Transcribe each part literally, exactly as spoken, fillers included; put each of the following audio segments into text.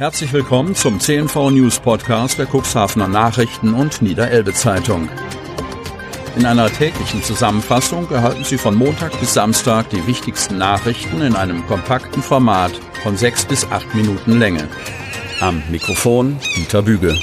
Herzlich willkommen zum C N V News Podcast der Cuxhavener Nachrichten und Niederelbe Zeitung. In einer täglichen Zusammenfassung erhalten Sie von Montag bis Samstag die wichtigsten Nachrichten in einem kompakten Format von sechs bis acht Minuten Länge. Am Mikrofon Dieter Büge.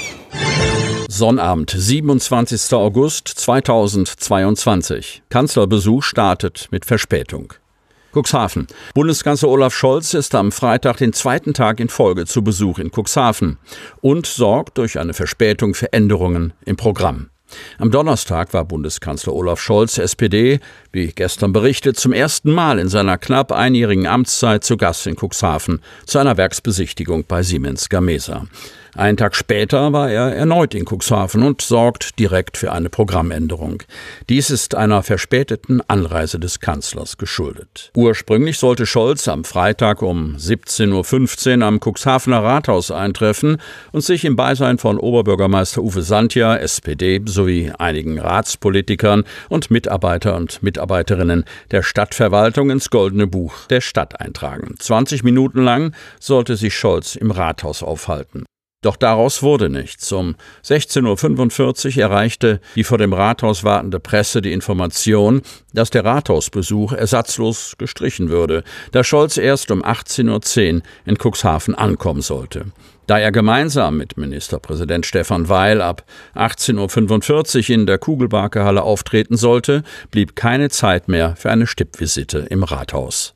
Sonnabend, siebenundzwanzigster August zweitausendzweiundzwanzig. Kanzlerbesuch startet mit Verspätung. Cuxhaven. Bundeskanzler Olaf Scholz ist am Freitag den zweiten Tag in Folge zu Besuch in Cuxhaven und sorgt durch eine Verspätung für Änderungen im Programm. Am Donnerstag war Bundeskanzler Olaf Scholz, S P D, wie gestern berichtet, zum ersten Mal in seiner knapp einjährigen Amtszeit zu Gast in Cuxhaven zu einer Werksbesichtigung bei Siemens Gamesa. Einen Tag später war er erneut in Cuxhaven und sorgt direkt für eine Programmänderung. Dies ist einer verspäteten Anreise des Kanzlers geschuldet. Ursprünglich sollte Scholz am Freitag um siebzehn Uhr fünfzehn am Cuxhavener Rathaus eintreffen und sich im Beisein von Oberbürgermeister Uwe Santja, S P D, sowie einigen Ratspolitikern und Mitarbeiter und Mitarbeiterinnen der Stadtverwaltung ins Goldene Buch der Stadt eintragen. zwanzig Minuten lang sollte sich Scholz im Rathaus aufhalten. Doch daraus wurde nichts. Um sechzehn Uhr fünfundvierzig erreichte die vor dem Rathaus wartende Presse die Information, dass der Rathausbesuch ersatzlos gestrichen würde, da Scholz erst um achtzehn Uhr zehn in Cuxhaven ankommen sollte. Da er gemeinsam mit Ministerpräsident Stefan Weil ab achtzehn Uhr fünfundvierzig in der Kugelbarke-Halle auftreten sollte, blieb keine Zeit mehr für eine Stippvisite im Rathaus.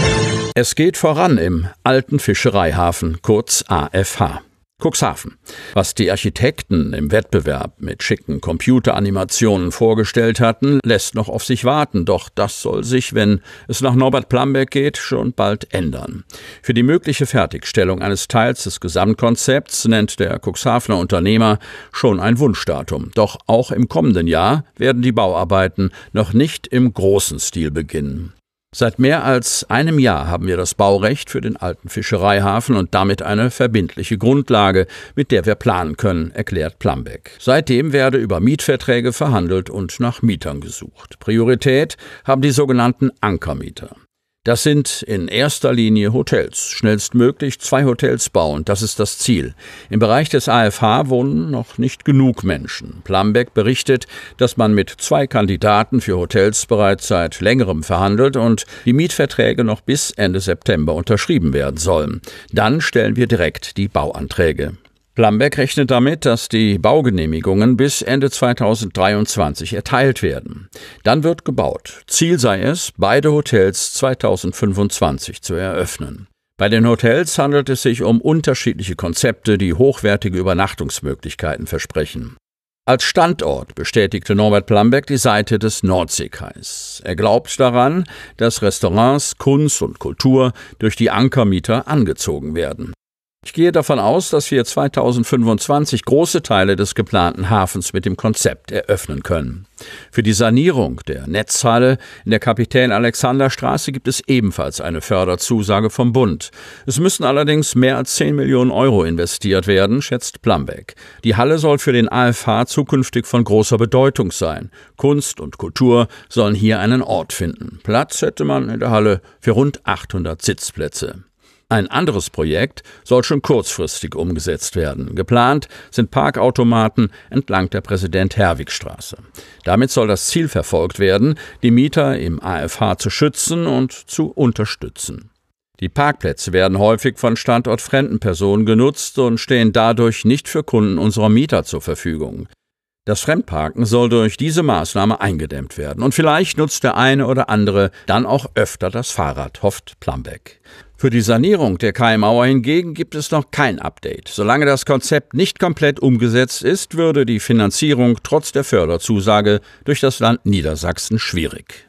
Es geht voran im alten Fischereihafen, kurz A F H. Cuxhaven. Was die Architekten im Wettbewerb mit schicken Computeranimationen vorgestellt hatten, lässt noch auf sich warten. Doch das soll sich, wenn es nach Norbert Plambeck geht, schon bald ändern. Für die mögliche Fertigstellung eines Teils des Gesamtkonzepts nennt der Cuxhavener Unternehmer schon ein Wunschdatum. Doch auch im kommenden Jahr werden die Bauarbeiten noch nicht im großen Stil beginnen. Seit mehr als einem Jahr haben wir das Baurecht für den alten Fischereihafen und damit eine verbindliche Grundlage, mit der wir planen können, erklärt Plambeck. Seitdem werde über Mietverträge verhandelt und nach Mietern gesucht. Priorität haben die sogenannten Ankermieter. Das sind in erster Linie Hotels. Schnellstmöglich zwei Hotels bauen, das ist das Ziel. Im Bereich des A F H wohnen noch nicht genug Menschen. Plambeck berichtet, dass man mit zwei Kandidaten für Hotels bereits seit längerem verhandelt und die Mietverträge noch bis Ende September unterschrieben werden sollen. Dann stellen wir direkt die Bauanträge. Plambeck rechnet damit, dass die Baugenehmigungen bis Ende zweitausenddreiundzwanzig erteilt werden. Dann wird gebaut. Ziel sei es, beide Hotels zweitausendfünfundzwanzig zu eröffnen. Bei den Hotels handelt es sich um unterschiedliche Konzepte, die hochwertige Übernachtungsmöglichkeiten versprechen. Als Standort bestätigte Norbert Plambeck die Seite des Nordseekais. Er glaubt daran, dass Restaurants, Kunst und Kultur durch die Ankermieter angezogen werden. Ich gehe davon aus, dass wir zweitausendfünfundzwanzig große Teile des geplanten Hafens mit dem Konzept eröffnen können. Für die Sanierung der Netzhalle in der Kapitän-Alexander-Straße gibt es ebenfalls eine Förderzusage vom Bund. Es müssen allerdings mehr als zehn Millionen Euro investiert werden, schätzt Plambeck. Die Halle soll für den A F H zukünftig von großer Bedeutung sein. Kunst und Kultur sollen hier einen Ort finden. Platz hätte man in der Halle für rund achthundert Sitzplätze. Ein anderes Projekt soll schon kurzfristig umgesetzt werden. Geplant sind Parkautomaten entlang der Präsident-Herwig-Straße. Damit soll das Ziel verfolgt werden, die Mieter im A F H zu schützen und zu unterstützen. Die Parkplätze werden häufig von standortfremden Personen genutzt und stehen dadurch nicht für Kunden unserer Mieter zur Verfügung. Das Fremdparken soll durch diese Maßnahme eingedämmt werden. Und vielleicht nutzt der eine oder andere dann auch öfter das Fahrrad, hofft Plambeck. Für die Sanierung der Kai-Mauer hingegen gibt es noch kein Update. Solange das Konzept nicht komplett umgesetzt ist, würde die Finanzierung trotz der Förderzusage durch das Land Niedersachsen schwierig.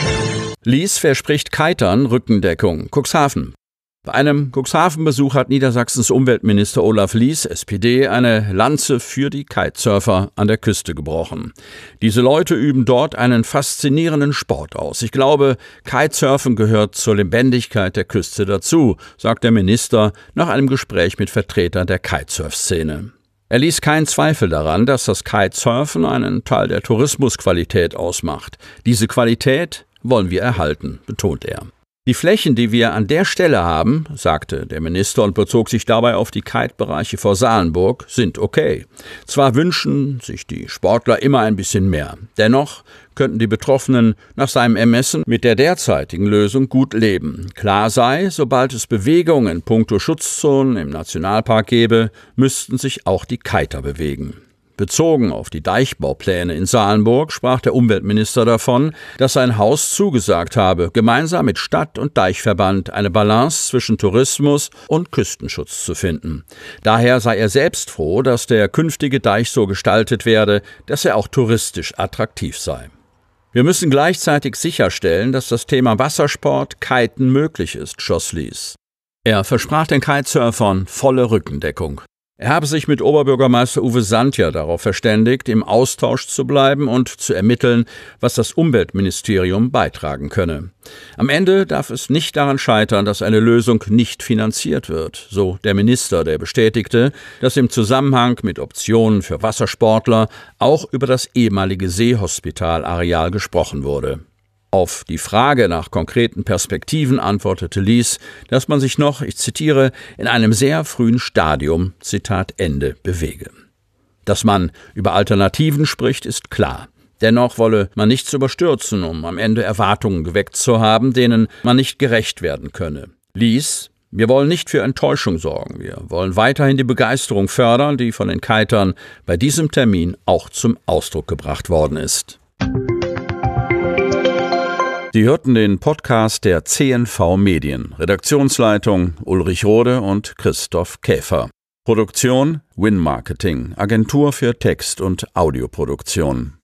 Lies verspricht Kitern Rückendeckung. Cuxhaven. Bei einem Cuxhaven-Besuch hat Niedersachsens Umweltminister Olaf Lies, S P D, eine Lanze für die Kitesurfer an der Küste gebrochen. Diese Leute üben dort einen faszinierenden Sport aus. Ich glaube, Kitesurfen gehört zur Lebendigkeit der Küste dazu, sagt der Minister nach einem Gespräch mit Vertretern der Kitesurf-Szene. Er ließ keinen Zweifel daran, dass das Kitesurfen einen Teil der Tourismusqualität ausmacht. Diese Qualität wollen wir erhalten, betont er. Die Flächen, die wir an der Stelle haben, sagte der Minister und bezog sich dabei auf die Kite-Bereiche vor Salenburg, sind okay. Zwar wünschen sich die Sportler immer ein bisschen mehr. Dennoch könnten die Betroffenen nach seinem Ermessen mit der derzeitigen Lösung gut leben. Klar sei, sobald es Bewegungen in puncto Schutzzonen im Nationalpark gäbe, müssten sich auch die Kiter bewegen. Bezogen auf die Deichbaupläne in Salenburg sprach der Umweltminister davon, dass sein Haus zugesagt habe, gemeinsam mit Stadt- und Deichverband eine Balance zwischen Tourismus und Küstenschutz zu finden. Daher sei er selbst froh, dass der künftige Deich so gestaltet werde, dass er auch touristisch attraktiv sei. Wir müssen gleichzeitig sicherstellen, dass das Thema Wassersport, Kiten möglich ist, schoss Lies. Er versprach den Kitesurfern volle Rückendeckung. Er habe sich mit Oberbürgermeister Uwe Santja darauf verständigt, im Austausch zu bleiben und zu ermitteln, was das Umweltministerium beitragen könne. Am Ende darf es nicht daran scheitern, dass eine Lösung nicht finanziert wird, so der Minister, der bestätigte, dass im Zusammenhang mit Optionen für Wassersportler auch über das ehemalige Seehospitalareal gesprochen wurde. Auf die Frage nach konkreten Perspektiven antwortete Lies, dass man sich noch, ich zitiere, in einem sehr frühen Stadium, Zitat Ende, bewege. Dass man über Alternativen spricht, ist klar. Dennoch wolle man nichts überstürzen, um am Ende Erwartungen geweckt zu haben, denen man nicht gerecht werden könne. Lies: Wir wollen nicht für Enttäuschung sorgen. Wir wollen weiterhin die Begeisterung fördern, die von den Kitern bei diesem Termin auch zum Ausdruck gebracht worden ist. Sie hörten den Podcast der C N V Medien. Redaktionsleitung Ulrich Rode und Christoph Käfer. Produktion Win Marketing, Agentur für Text- und Audioproduktion.